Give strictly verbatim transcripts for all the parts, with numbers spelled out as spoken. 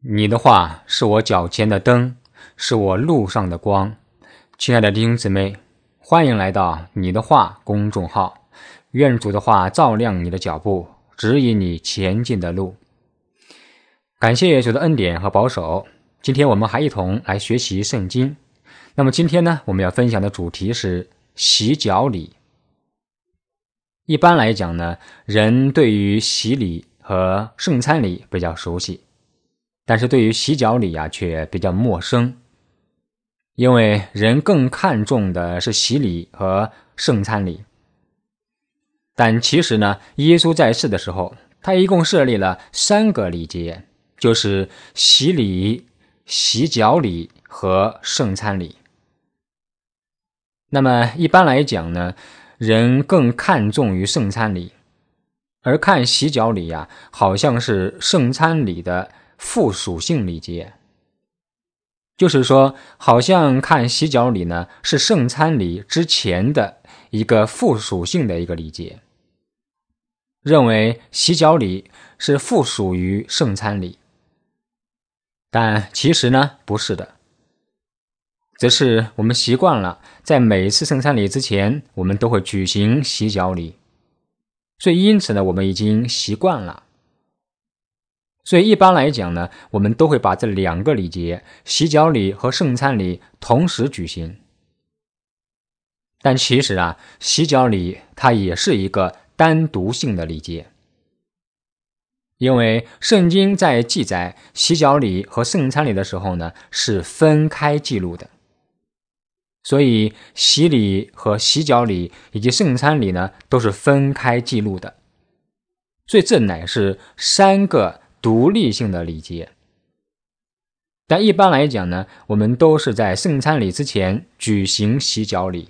你的话是我脚前的灯，是我路上的光。亲爱的弟兄姊妹，欢迎来到你的话公众号，愿主的话照亮你的脚步，指引你前进的路。感谢主的恩典和保守，今天我们还一同来学习圣经。那么今天呢，我们要分享的主题是洗脚礼。一般来讲呢，人对于洗礼和圣餐礼比较熟悉，但是对于洗脚礼啊却比较陌生，因为人更看重的是洗礼和圣餐礼。但其实呢，耶稣在世的时候，他一共设立了三个礼节，就是洗礼、洗脚礼和圣餐礼。那么一般来讲呢，人更看重于圣餐礼，而看洗脚礼啊，好像是圣餐礼的附属性礼节，就是说好像看洗脚礼呢是圣餐礼之前的一个附属性的一个礼节，认为洗脚礼是附属于圣餐礼。但其实呢不是的，则是我们习惯了在每次圣餐礼之前我们都会举行洗脚礼，所以因此呢我们已经习惯了。所以一般来讲呢，我们都会把这两个礼节，洗脚礼和圣餐礼同时举行。但其实啊，洗脚礼它也是一个单独性的礼节，因为圣经在记载洗脚礼和圣餐礼的时候呢，是分开记录的。所以洗礼和洗脚礼以及圣餐礼呢，都是分开记录的。所以这乃是三个独立性的礼节。但一般来讲呢，我们都是在圣餐礼之前举行洗脚礼。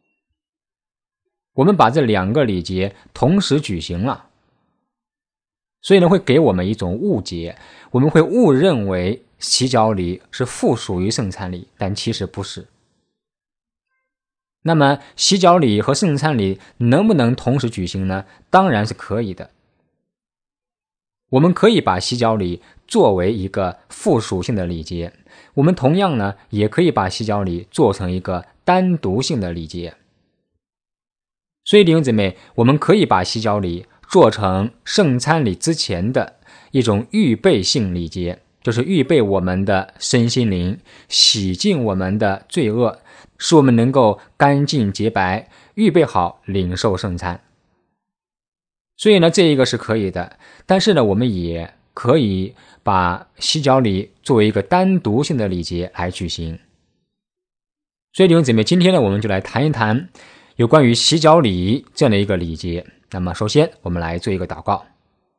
我们把这两个礼节同时举行了，所以呢会给我们一种误解，我们会误认为洗脚礼是附属于圣餐礼，但其实不是。那么洗脚礼和圣餐礼能不能同时举行呢？当然是可以的。我们可以把洗脚礼作为一个附属性的礼节，我们同样呢也可以把洗脚礼做成一个单独性的礼节。所以弟兄姊妹，我们可以把洗脚礼做成圣餐礼之前的一种预备性礼节，就是预备我们的身心灵，洗净我们的罪恶，使我们能够干净洁白，预备好领受圣餐。所以呢，这一个是可以的，但是呢，我们也可以把洗脚礼作为一个单独性的礼节来举行。所以弟兄姊妹，今天呢，我们就来谈一谈有关于洗脚礼这样的一个礼节。那么首先我们来做一个祷告。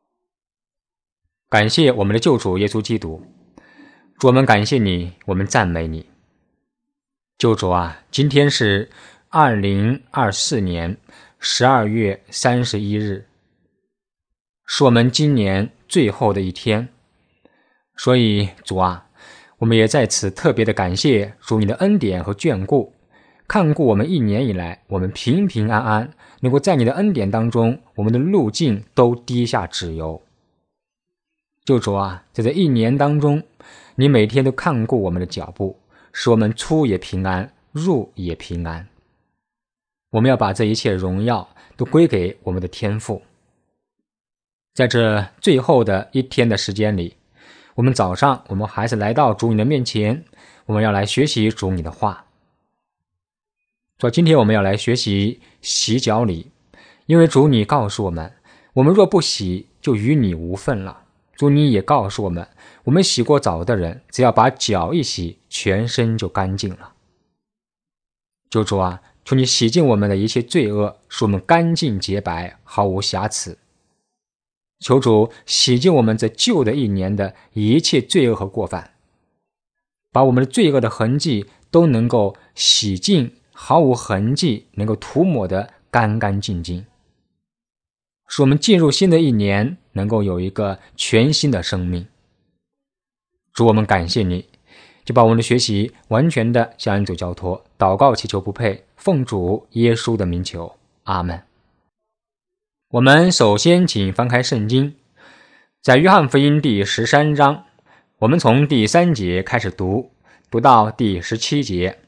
感谢我们的救主耶稣基督，主，我们感谢你，我们赞美你。救主啊，今天是二零二四年十二月三十一日，是我们今年最后的一天。所以主啊，我们也在此特别的感谢主你的恩典和眷顾，看顾我们一年以来，我们平平安安，能够在你的恩典当中，我们的路径都滴下脂油。救主啊，在这一年当中，你每天都看顾我们的脚步，使我们出也平安，入也平安。我们要把这一切荣耀都归给我们的天父。在这最后的一天的时间里，我们早上我们还是来到主你的面前，我们要来学习主你的话。所以今天我们要来学习洗脚礼，因为主你告诉我们，我们若不洗，就与你无分了。主你也告诉我们，我们洗过澡的人，只要把脚一洗，全身就干净了。救主啊，求你洗净我们的一切罪恶，使我们干净洁白，毫无瑕疵。求主洗净我们这旧的一年的一切罪恶和过犯，把我们的罪恶的痕迹都能够洗净，毫无痕迹，能够涂抹得干干净净，使我们进入新的一年能够有一个全新的生命。主，我们感谢你，就把我们的学习完全的向恩主交托，祷告祈求不配，奉主耶稣的名求，阿们。我们首先请翻开圣经，在约翰福音第十三章我们从第三节开始读，读到第十七节。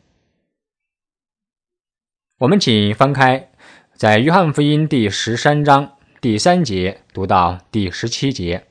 我们请翻开在约翰福音第十三章第三节读到第十七节。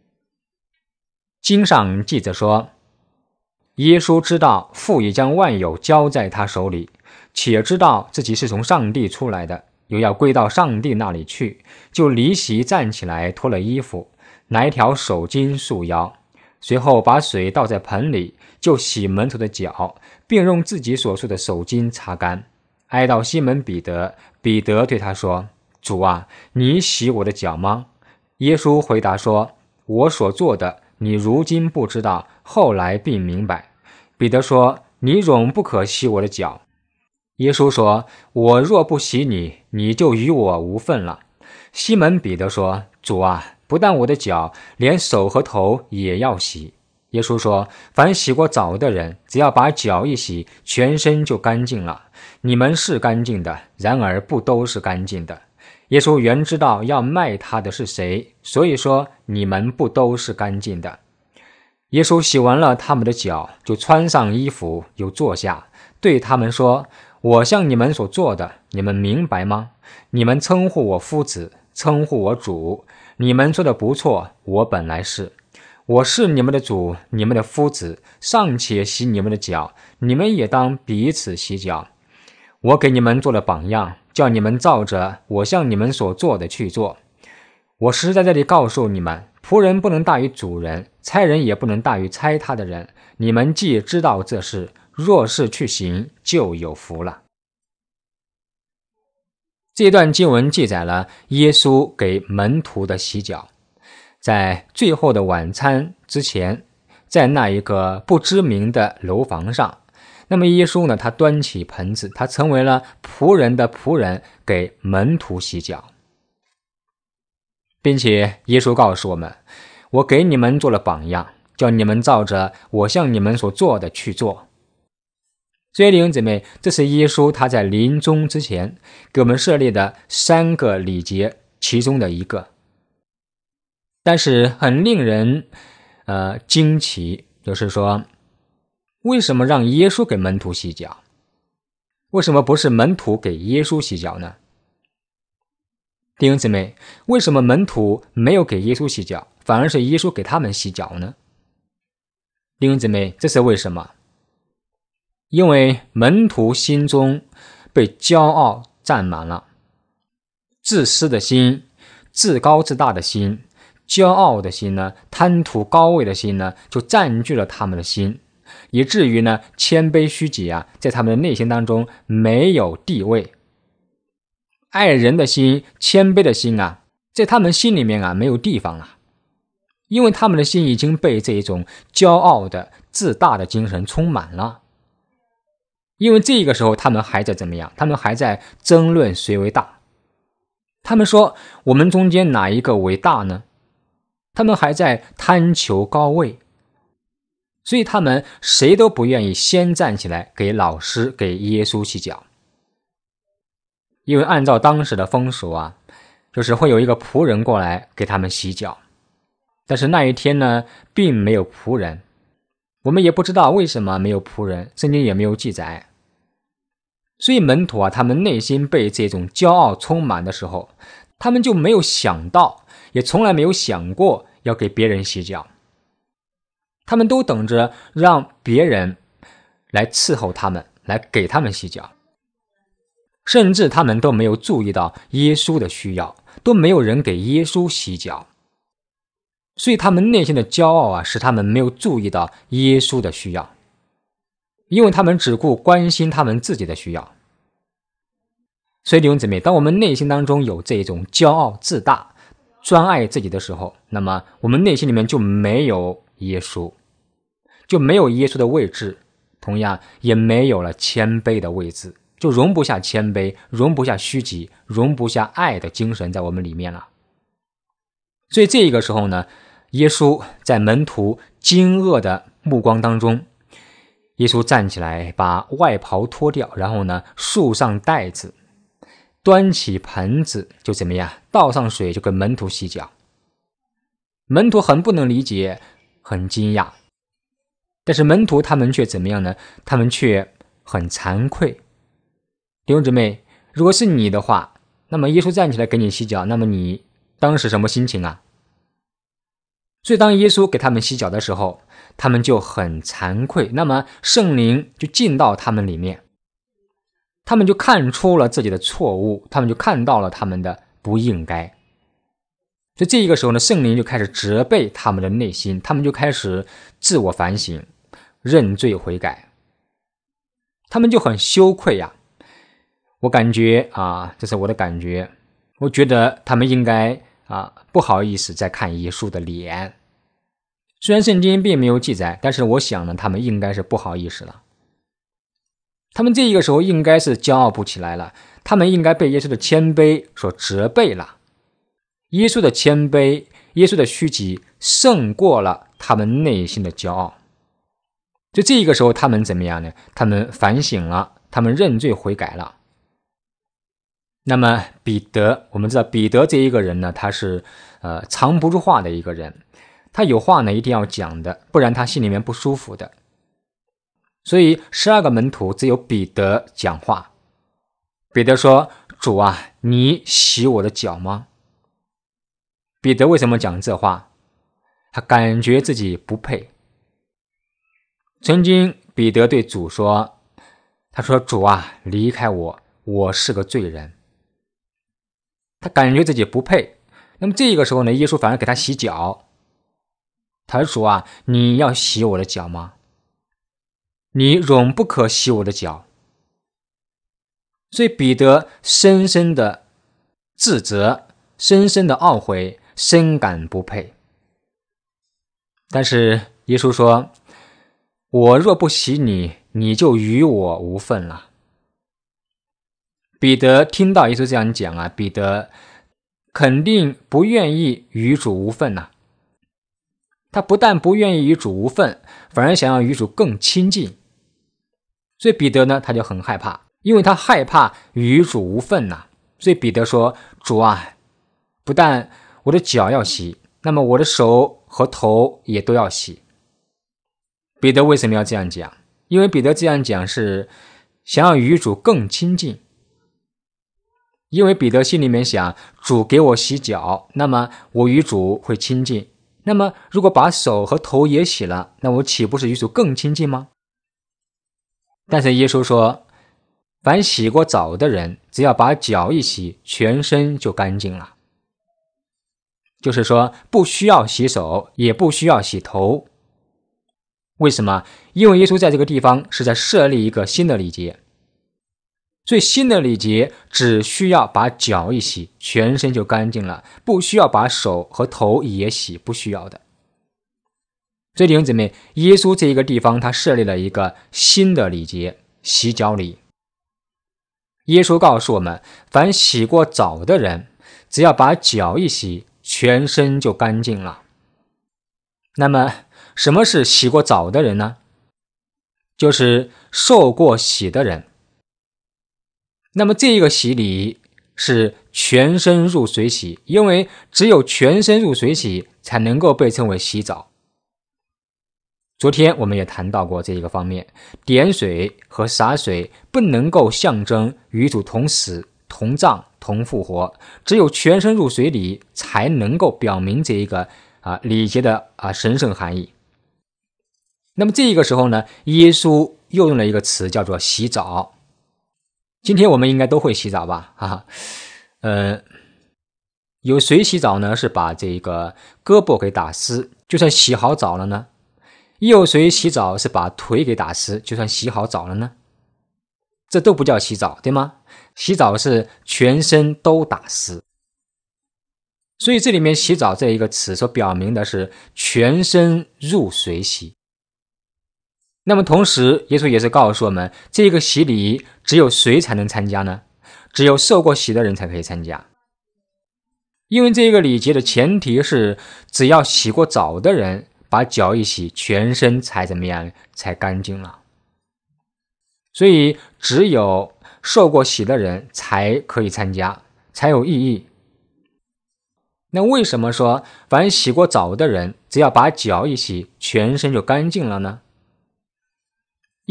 经上记着说，耶稣知道父已将万有交在他手里，且知道自己是从上帝出来的，又要归到上帝那里去，就离席站起来，脱了衣服，拿一条手巾束腰，随后把水倒在盆里，就洗门徒的脚，并用自己所束的手巾擦干。挨到西门彼得，彼得对他说，主啊，你洗我的脚吗？耶稣回答说，我所做的你如今不知道，后来必明白。彼得说，你总不可洗我的脚。耶稣说，我若不洗你，你就与我无分了。西门彼得说，主啊，不但我的脚，连手和头也要洗。耶稣说，凡洗过澡的人，只要把脚一洗，全身就干净了。你们是干净的，然而不都是干净的。耶稣原知道要卖他的是谁，所以说你们不都是干净的。耶稣洗完了他们的脚，就穿上衣服，又坐下，对他们说，我向你们所做的，你们明白吗？你们称呼我夫子，称呼我主，你们说的不错，我本来是。我是你们的主，你们的夫子，尚且洗你们的脚，你们也当彼此洗脚。我给你们做了榜样，叫你们照着我向你们所做的去做。我实在在这里告诉你们，仆人不能大于主人，差人也不能大于差他的人。你们既知道这事，若是去行，就有福了。这段经文记载了耶稣给门徒的洗脚。在最后的晚餐之前，在那一个不知名的楼房上，那么耶稣呢，他端起盆子，他成为了仆人的仆人，给门徒洗脚。并且耶稣告诉我们，我给你们做了榜样，叫你们照着我向你们所做的去做。所以弟兄姊妹，这是耶稣他在临终之前给我们设立的三个礼节其中的一个。但是很令人呃惊奇，就是说为什么让耶稣给门徒洗脚？为什么不是门徒给耶稣洗脚呢？弟兄姊妹，为什么门徒没有给耶稣洗脚，反而是耶稣给他们洗脚呢？弟兄姊妹，这是为什么？因为门徒心中被骄傲占满了，自私的心，自高自大的心，骄傲的心呢，贪图高位的心呢，就占据了他们的心，以至于呢，谦卑虚己啊，在他们的内心当中没有地位。爱人的心，谦卑的心啊，在他们心里面啊，没有地方了，因为他们的心已经被这一种骄傲的、自大的精神充满了。因为这个时候他们还在怎么样？他们还在争论谁为大。他们说，我们中间哪一个为大呢？他们还在贪求高位，所以他们谁都不愿意先站起来给老师，给耶稣洗脚。因为按照当时的风俗啊，就是会有一个仆人过来给他们洗脚。但是那一天呢，并没有仆人，我们也不知道为什么没有仆人，圣经也没有记载。所以门徒啊，他们内心被这种骄傲充满的时候，他们就没有想到，也从来没有想过要给别人洗脚。他们都等着让别人来伺候他们，来给他们洗脚。甚至他们都没有注意到耶稣的需要，都没有人给耶稣洗脚。所以他们内心的骄傲啊，使他们没有注意到耶稣的需要，因为他们只顾关心他们自己的需要。所以弟兄姊妹，当我们内心当中有这种骄傲自大、专爱自己的时候，那么我们内心里面就没有耶稣，就没有耶稣的位置，同样也没有了谦卑的位置，就容不下谦卑，容不下虚己，容不下爱的精神在我们里面了。所以这个时候呢，耶稣在门徒惊愕的目光当中，耶稣站起来，把外袍脱掉，然后呢，束上带子，端起盆子，就怎么样，倒上水，就给门徒洗脚。门徒很不能理解，很惊讶， 但是门徒他们却怎么样呢？他们却很惭愧。弟兄姊妹，如果是你的话，那么耶稣站起来给你洗脚，那么你当时什么心情啊？所以当耶稣给他们洗脚的时候，他们就很惭愧，那么圣灵就进到他们里面，他们就看出了自己的错误，他们就看到了他们的不应该。所以这一个时候呢，圣灵就开始责备他们的内心，他们就开始自我反省，认罪悔改，他们就很羞愧呀、啊。我感觉啊，这是我的感觉，我觉得他们应该啊不好意思再看耶稣的脸。虽然圣经并没有记载，但是我想呢，他们应该是不好意思了。他们这一个时候应该是骄傲不起来了，他们应该被耶稣的谦卑所责备了。耶稣的谦卑，耶稣的虚己胜过了他们内心的骄傲。就这一个时候他们怎么样呢？他们反省了，他们认罪悔改了。那么彼得，我们知道彼得这一个人呢，他是呃藏不住话的一个人，他有话呢一定要讲的，不然他心里面不舒服的。所以十二个门徒只有彼得讲话。彼得说：主啊，你洗我的脚吗？彼得为什么讲这话？他感觉自己不配。曾经彼得对主说，他说：主啊，离开我，我是个罪人。他感觉自己不配。那么这个时候呢，耶稣反而给他洗脚。他说：主啊，你要洗我的脚吗？你永不可洗我的脚。所以彼得深深的自责，深深的懊悔，深感不配。但是耶稣说：我若不洗你，你就与我无分了。彼得听到耶稣这样讲啊，彼得肯定不愿意与主无分啊。他不但不愿意与主无分，反而想要与主更亲近。所以彼得呢，他就很害怕，因为他害怕与主无分呐、啊。所以彼得说：主啊，不但我的脚要洗，那么我的手和头也都要洗。彼得为什么要这样讲？因为彼得这样讲是想要与主更亲近。因为彼得心里面想，主给我洗脚，那么我与主会亲近。那么如果把手和头也洗了，那我岂不是与主更亲近吗？但是耶稣说，凡洗过澡的人，只要把脚一洗，全身就干净了。就是说，不需要洗手，也不需要洗头。为什么？因为耶稣在这个地方是在设立一个新的礼节。所以新的礼节只需要把脚一洗，全身就干净了，不需要把手和头也洗，不需要的。所以弟兄姊妹，耶稣这一个地方他设立了一个新的礼节，洗脚礼。耶稣告诉我们，凡洗过澡的人，只要把脚一洗，全身就干净了。那么什么是洗过澡的人呢？就是受过洗的人。那么这一个洗礼是全身入水洗，因为只有全身入水洗才能够被称为洗澡。昨天我们也谈到过这一个方面，点水和洒水不能够象征与主同死、同葬、同复活，只有全身入水礼才能够表明这一个啊礼节的啊神圣含义。那么这一个时候呢，耶稣又用了一个词叫做洗澡。今天我们应该都会洗澡吧？啊，呃，有谁洗澡呢？是把这个胳膊给打湿，就算洗好澡了呢？也有谁洗澡是把腿给打湿，就算洗好澡了呢？这都不叫洗澡，对吗？洗澡是全身都打湿。所以这里面洗澡这一个词所表明的是全身入水洗。那么同时耶稣也是告诉我们，这个洗礼只有谁才能参加呢？只有受过洗的人才可以参加。因为这个礼节的前提是只要洗过澡的人把脚一洗，全身才怎么样？才干净了。所以只有受过洗的人才可以参加，才有意义。那为什么说凡洗过澡的人只要把脚一洗，全身就干净了呢？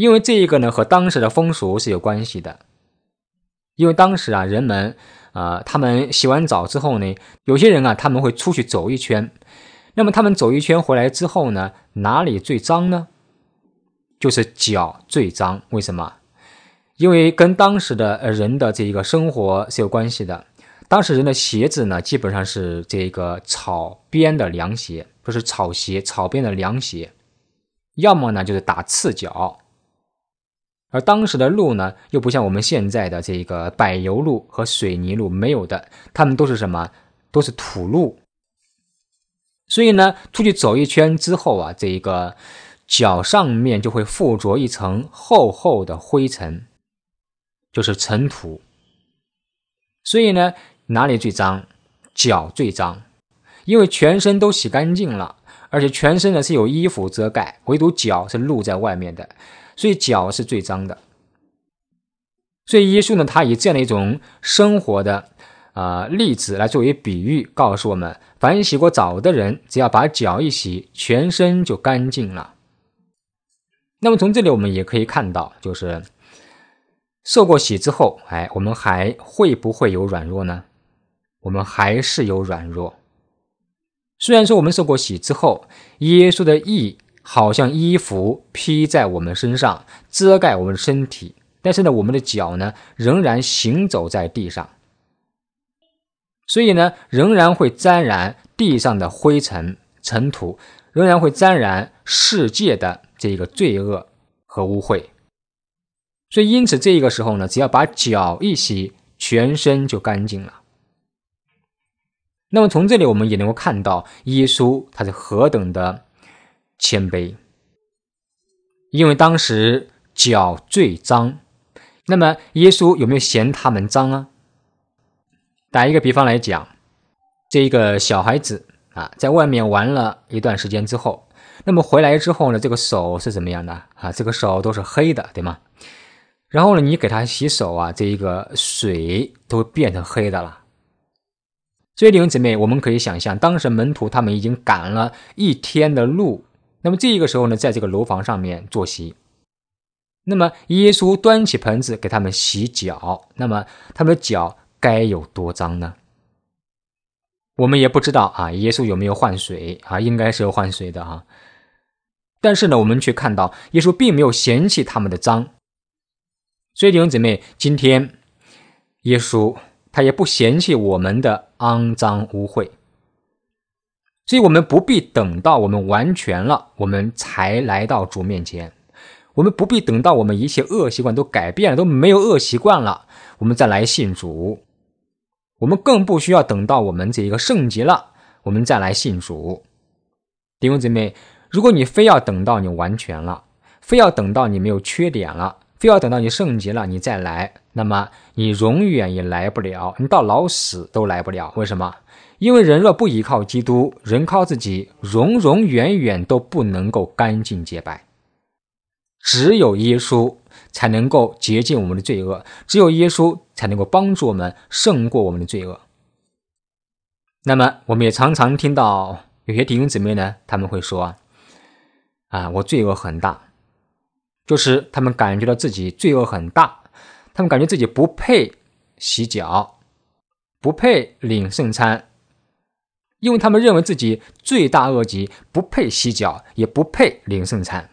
因为这一个呢和当时的风俗是有关系的。因为当时啊人们呃他们洗完澡之后呢，有些人啊他们会出去走一圈，那么他们走一圈回来之后呢，哪里最脏呢？就是脚最脏。为什么？因为跟当时的人的这个生活是有关系的。当时人的鞋子呢基本上是这个草编的凉鞋，不是草鞋，草编的凉鞋，要么呢就是打赤脚。而当时的路呢又不像我们现在的这个柏油路和水泥路，没有的，他们都是什么？都是土路。所以呢出去走一圈之后啊，这个脚上面就会附着一层厚厚的灰尘，就是尘土。所以呢哪里最脏？脚最脏。因为全身都洗干净了，而且全身呢是有衣服遮盖，唯独脚是露在外面的，所以脚是最脏的。所以耶稣呢他以这样的一种生活的呃例子来作为比喻，告诉我们凡洗过澡的人，只要把脚一洗，全身就干净了。那么从这里我们也可以看到，就是受过洗之后，哎，我们还会不会有软弱呢？我们还是有软弱。虽然说我们受过洗之后，耶稣的义好像衣服披在我们身上，遮盖我们的身体，但是呢我们的脚呢仍然行走在地上，所以呢仍然会沾染地上的灰尘尘土，仍然会沾染世界的这个罪恶和污秽。所以因此这个时候呢，只要把脚一洗，全身就干净了。那么从这里我们也能够看到耶稣他是何等的谦卑。因为当时脚最脏，那么耶稣有没有嫌他们脏啊？打一个比方来讲，这一个小孩子啊，在外面玩了一段时间之后，那么回来之后呢，这个手是怎么样的啊？这个手都是黑的，对吗？然后呢，你给他洗手啊，这一个水都变成黑的了。所以弟兄姊妹，我们可以想象，当时门徒他们已经赶了一天的路，那么这个时候呢，在这个楼房上面坐席，那么耶稣端起盆子给他们洗脚，那么他们的脚该有多脏呢？我们也不知道啊，耶稣有没有换水啊？应该是有换水的啊。但是呢，我们却看到耶稣并没有嫌弃他们的脏。所以弟兄姊妹，今天耶稣他也不嫌弃我们的肮脏污秽，所以我们不必等到我们完全了，我们才来到主面前。我们不必等到我们一切恶习惯都改变了，都没有恶习惯了，我们再来信主。我们更不需要等到我们这个圣洁了，我们再来信主。弟兄姊妹，如果你非要等到你完全了，非要等到你没有缺点了，非要等到你圣洁了你再来，那么你永远也来不了，你到老死都来不了。为什么？因为人若不依靠基督，人靠自己，永永远远都不能够干净洁白。只有耶稣才能够洁净我们的罪恶，只有耶稣才能够帮助我们胜过我们的罪恶。那么我们也常常听到有些弟兄姊妹呢，他们会说啊，我罪恶很大，就是他们感觉到自己罪恶很大，他们感觉自己不配洗脚，不配领圣餐，因为他们认为自己罪大恶极，不配洗脚，也不配领圣餐。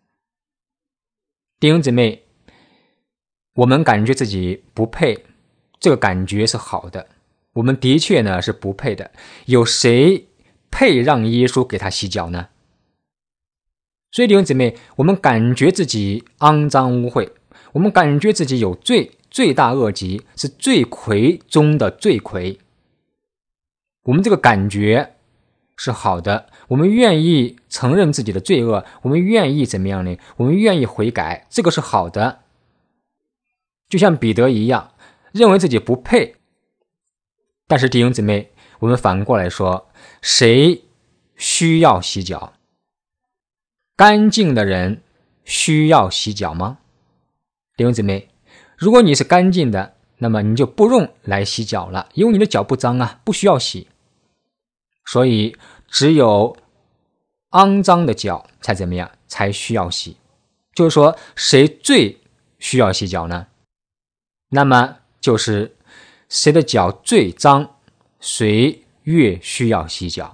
弟兄姊妹，我们感觉自己不配，这个感觉是好的，我们的确呢是不配的。有谁配让耶稣给他洗脚呢？所以弟兄姊妹，我们感觉自己肮脏污秽，我们感觉自己有罪，罪大恶极，是罪魁中的罪魁。我们这个感觉是好的，我们愿意承认自己的罪恶，我们愿意怎么样呢？我们愿意悔改，这个是好的。就像彼得一样，认为自己不配。但是弟兄姊妹，我们反过来说，谁需要洗脚？干净的人需要洗脚吗？弟兄姊妹，如果你是干净的，那么你就不用来洗脚了，因为你的脚不脏啊，不需要洗。所以只有肮脏的脚才怎么样？才需要洗。 就是说谁最需要洗脚呢？那么就是谁的脚最脏，谁越需要洗脚。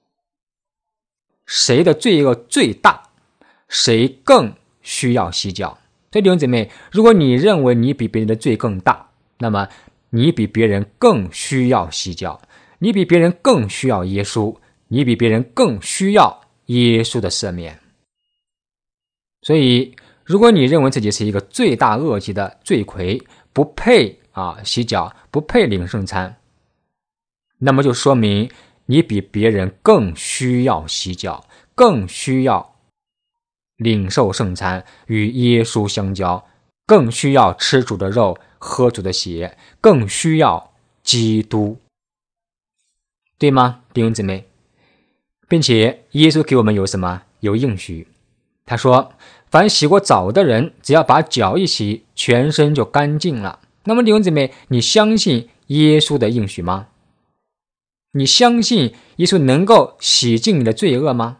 谁的罪恶最大，谁更需要洗脚。所以弟兄姐妹，如果你认为你比别人的罪更大，那么你比别人更需要洗脚，你比别人更需要耶稣，你比别人更需要耶稣的赦免。所以如果你认为自己是一个罪大恶极的罪魁，不配啊洗脚，不配领圣餐，那么就说明你比别人更需要洗脚，更需要领受圣餐，与耶稣相交，更需要吃主的肉，喝主的血，更需要基督，对吗，弟兄姊妹？并且耶稣给我们有什么？有应许。他说凡洗过澡的人，只要把脚一洗，全身就干净了。那么弟兄姊妹，你相信耶稣的应许吗？你相信耶稣能够洗净你的罪恶吗？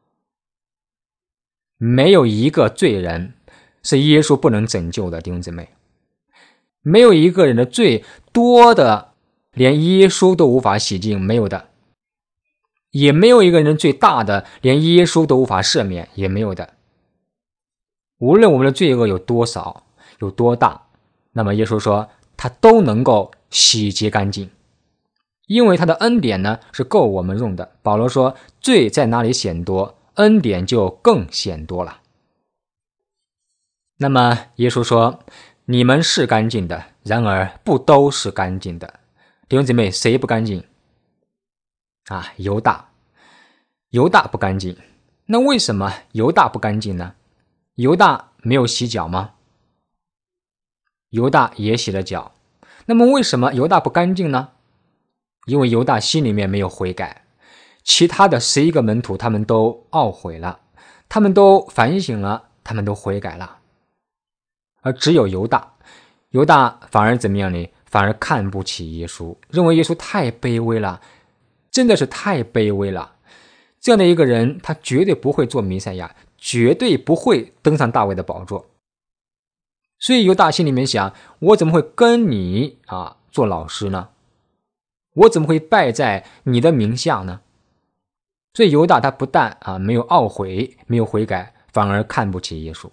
没有一个罪人是耶稣不能拯救的，弟兄姊妹。没有一个人的罪多的连耶稣都无法洗净，没有的。也没有一个人最大的连耶稣都无法赦免，也没有的。无论我们的罪恶有多少，有多大，那么耶稣说他都能够洗洁干净，因为他的恩典呢是够我们用的。保罗说罪在哪里显多，恩典就更显多了。那么耶稣说你们是干净的，然而不都是干净的。弟兄姊妹，谁不干净啊？犹大犹大不干净。那为什么犹大不干净呢？犹大没有洗脚吗？犹大也洗了脚。那么为什么犹大不干净呢？因为犹大心里面没有悔改。其他的十一个门徒他们都懊悔了，他们都反省了，他们都悔改了。而只有犹大，犹大反而怎么样呢？反而看不起耶稣，认为耶稣太卑微了，真的是太卑微了。这样的一个人，他绝对不会做弥赛亚，绝对不会登上大卫的宝座。所以犹大心里面想，我怎么会跟你啊做老师呢？我怎么会拜在你的名下呢？所以犹大他不但啊没有懊悔，没有悔改，反而看不起耶稣。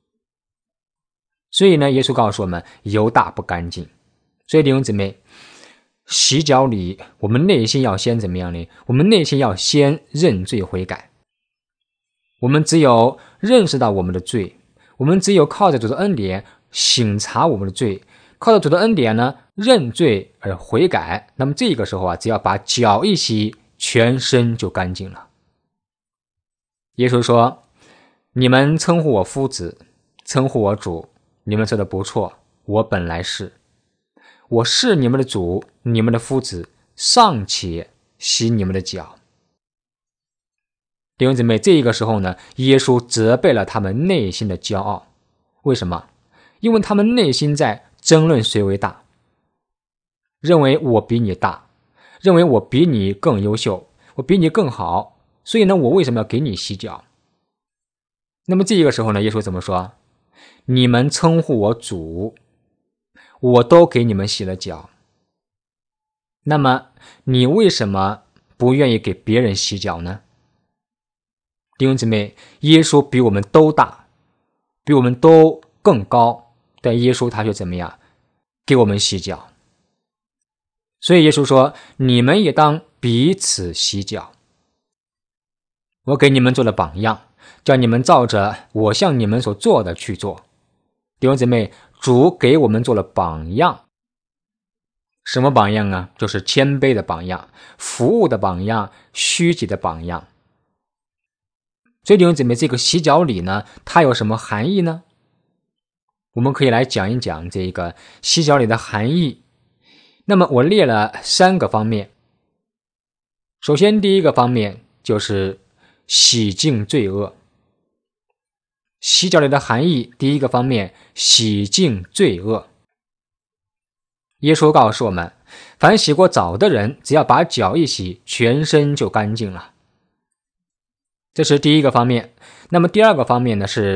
所以呢，耶稣告诉我们，犹大不干净。所以弟兄姊妹，洗脚礼，我们内心要先怎么样呢？我们内心要先认罪悔改。我们只有认识到我们的罪，我们只有靠着主的恩典省察我们的罪，靠着主的恩典呢认罪而悔改，那么这个时候啊，只要把脚一洗，全身就干净了。耶稣说，你们称呼我夫子，称呼我主，你们说的不错，我本来是。我是你们的主，你们的夫子，尚且洗你们的脚。弟兄姊妹，这个时候呢，耶稣责备了他们内心的骄傲。为什么？因为他们内心在争论谁为大，认为我比你大，认为我比你更优秀，我比你更好，所以呢，我为什么要给你洗脚？那么这个时候呢，耶稣怎么说？你们称呼我主，我都给你们洗了脚。那么你为什么不愿意给别人洗脚呢？弟兄姊妹，耶稣比我们都大，比我们都更高，但耶稣他却怎么样？给我们洗脚。所以耶稣说，你们也当彼此洗脚。我给你们做了榜样，叫你们照着我向你们所做的去做。弟兄姊妹，主给我们做了榜样。什么榜样啊？就是谦卑的榜样，服务的榜样，虚己的榜样。所以弟兄姊妹，这个洗脚礼呢，它有什么含义呢？我们可以来讲一讲这个洗脚礼的含义。那么我列了三个方面。首先第一个方面就是洗净罪恶。洗脚礼的含义，第一个方面，洗净罪恶。耶稣告诉我们，凡洗过澡的人，只要把脚一洗，全身就干净了。这是第一个方面。那么第二个方面呢，是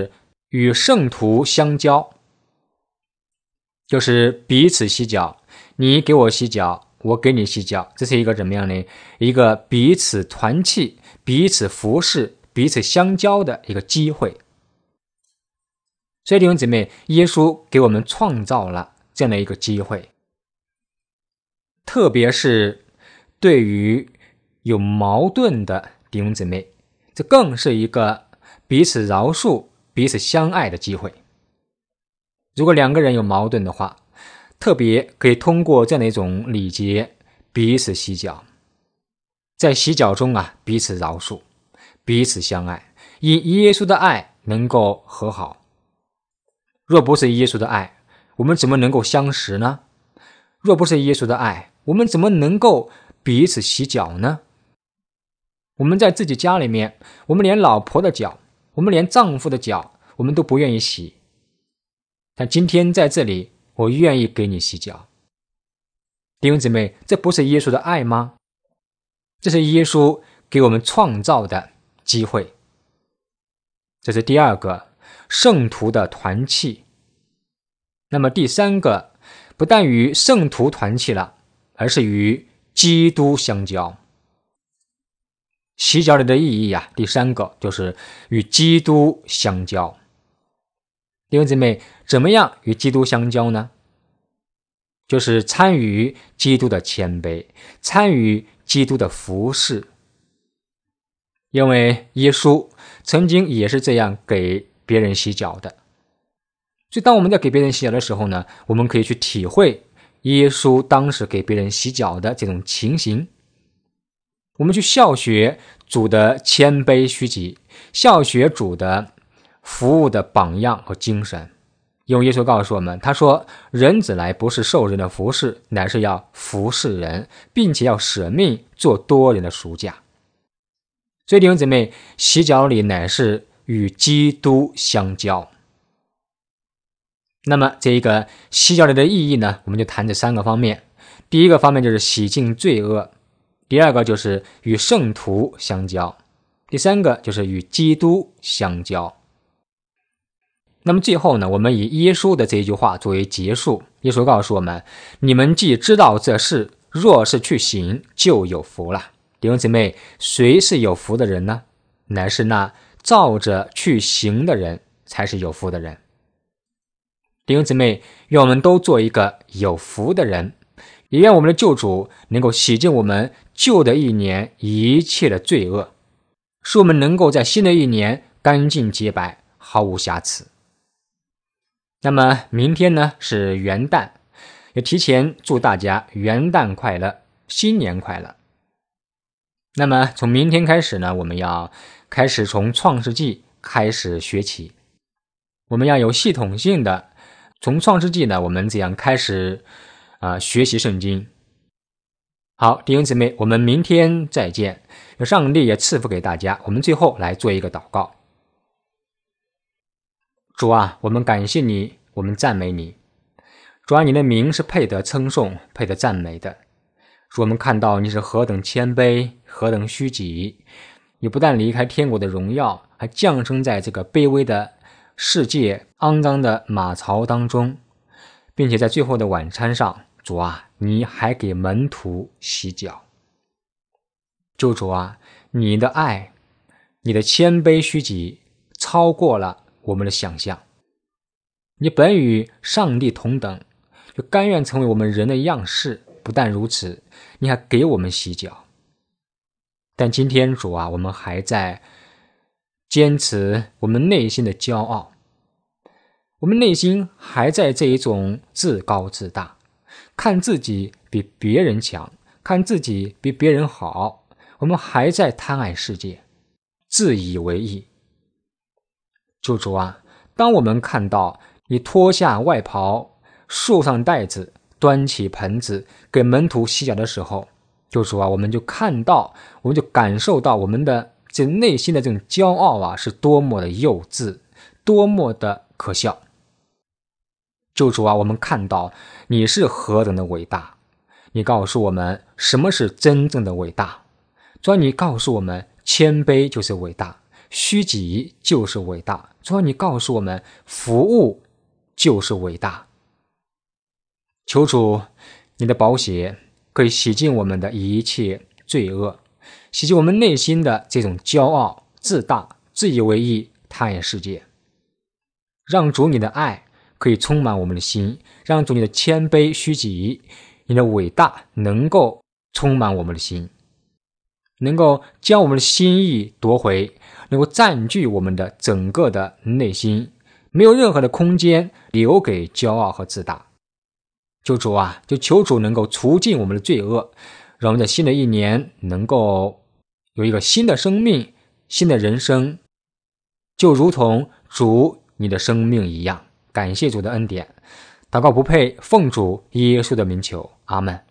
与圣徒相交，就是彼此洗脚，你给我洗脚，我给你洗脚，这是一个怎么样呢？一个彼此团契、彼此服侍、彼此相交的一个机会。所以弟兄姊妹，耶稣给我们创造了这样的一个机会，特别是对于有矛盾的弟兄姊妹，这更是一个彼此饶恕、彼此相爱的机会。如果两个人有矛盾的话，特别可以通过这样的一种礼节彼此洗脚，在洗脚中啊，彼此饶恕，彼此相爱，以耶稣的爱能够和好。若不是耶稣的爱，我们怎么能够相识呢？若不是耶稣的爱，我们怎么能够彼此洗脚呢？我们在自己家里面，我们连老婆的脚，我们连丈夫的脚，我们都不愿意洗。但今天在这里，我愿意给你洗脚。弟兄姊妹，这不是耶稣的爱吗？这是耶稣给我们创造的机会。这是第二个，圣徒的团契。那么第三个，不但与圣徒团契了，而是与基督相交。洗脚礼的意义啊，第三个就是与基督相交。弟兄姊妹，怎么样与基督相交呢？就是参与基督的谦卑，参与基督的服侍。因为耶稣曾经也是这样给别人洗脚的。所以当我们在给别人洗脚的时候呢，我们可以去体会耶稣当时给别人洗脚的这种情形。我们去效学主的谦卑虚己，效学主的服务的榜样和精神。因为耶稣告诉我们，他说人子来不是受人的服侍，乃是要服侍人，并且要舍命做多人的赎价。所以弟兄姊妹，洗脚礼乃是与基督相交。那么这一个洗脚礼的意义呢，我们就谈这三个方面。第一个方面就是洗净罪恶，第二个就是与圣徒相交，第三个就是与基督相交。那么最后呢，我们以耶稣的这一句话作为结束。耶稣告诉我们，你们既知道这事，若是去行，就有福了。弟兄姊妹，谁是有福的人呢？乃是那照着去行的人才是有福的人。弟兄姊妹，愿我们都做一个有福的人，也愿我们的救主能够洗净我们旧的一年一切的罪恶，使我们能够在新的一年干净洁白，毫无瑕疵。那么明天呢是元旦，也提前祝大家元旦快乐，新年快乐。那么从明天开始呢，我们要开始从创世纪开始学起，我们要有系统性的从创世纪呢，我们这样开始啊、呃、学习圣经。好，弟兄姊妹，我们明天再见，愿上帝也赐福给大家。我们最后来做一个祷告。主啊，我们感谢你，我们赞美你。主啊，你的名是配得称颂，配得赞美的。主，我们看到你是何等谦卑，何等虚己，你不但离开天国的荣耀，还降生在这个卑微的世界肮脏的马槽当中，并且在最后的晚餐上，主啊，你还给门徒洗脚。救主啊，你的爱，你的谦卑虚己超过了我们的想象。你本与上帝同等，就甘愿成为我们人的样式。不但如此，你还给我们洗脚。但今天主啊，我们还在坚持我们内心的骄傲，我们内心还在这一种自高自大，看自己比别人强，看自己比别人好，我们还在贪爱世界，自以为意。救主啊，当我们看到你脱下外袍，束上带子，端起盆子给门徒洗脚的时候，救主啊，我们就看到，我们就感受到我们的这内心的这种骄傲啊，是多么的幼稚，多么的可笑。救主啊，我们看到你是何等的伟大，你告诉我们什么是真正的伟大。主啊，你告诉我们谦卑就是伟大， 虚己就是伟大。主啊，你告诉我们，服务就是伟大。求主，你的宝血可以洗净我们的一切罪恶，洗净我们内心的这种骄傲、自大、自以为意、贪爱世界。让主你的爱可以充满我们的心，让主你的谦卑虚己，你的伟大能够充满我们的心，能够将我们的心意夺回，能够占据我们的整个的内心，没有任何的空间留给骄傲和自大。求主啊，就求主能够除尽我们的罪恶，让我们在新的一年能够有一个新的生命，新的人生，就如同主你的生命一样。感谢主的恩典，祷告不配，奉主耶稣的名求，阿们。